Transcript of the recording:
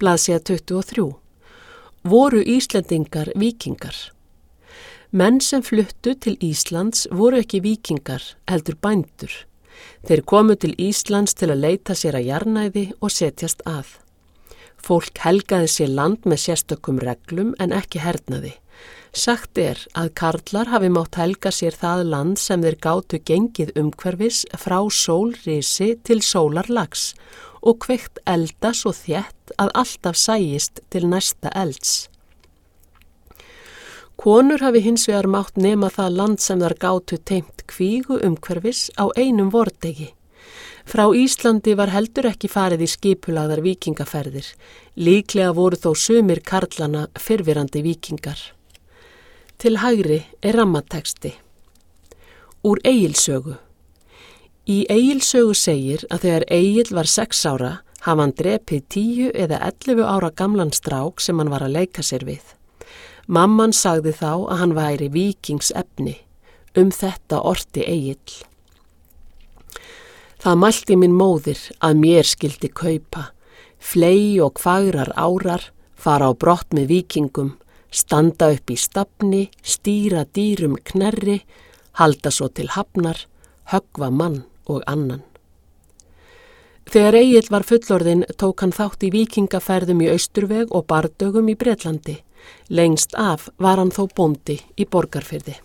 blaðsíða 23. Voru Íslendingar víkingar? Menn sem fluttu til Íslands voru ekki víkingar, heldur bændur. Þeir komu til Íslands til að leita sér að jarðnæði og setjast að. Fólk helgaði sér land með sérstökum reglum en ekki hernaði. Sagt að karlar hafi mátt helga sér það land sem þeir gátu gengið umhverfis frá sólrisi til sólarlags og kveikt elda svo þétt að alltaf sæist til næsta elds. Konur hafi hins vegar mátt nema það land sem þar gátu teymt kvígu umhverfis á einum vordegi. Frá Íslandi var heldur ekki farið í skipulagðar víkingaferðir. Líklega voru þó sumir karlana fyrrverandi víkingar. Til hægri rammatexti. Úr Egilssögu. Í Egilssögu segir að þegar Egill var 6 ára hafi hann drepið 10 eða 11 ára gamlan strák sem hann var að leika sér við. Mamman sagði þá að hann væri víkingsefni. Þetta orti Egill. Það mælti mín móðir að mér skildi kaupa, fley og fagrar árar, fara á brott með víkingum, standa upp í stafni, stýra dýrum knerri, halda svo til hafnar, höggva mann og annan. Þegar Egill var fullorðinn tók hann þátt í víkingaferðum í Austurveg og bardögum í Bretlandi. Lengst af var hann þó bóndi í Borgarfirði.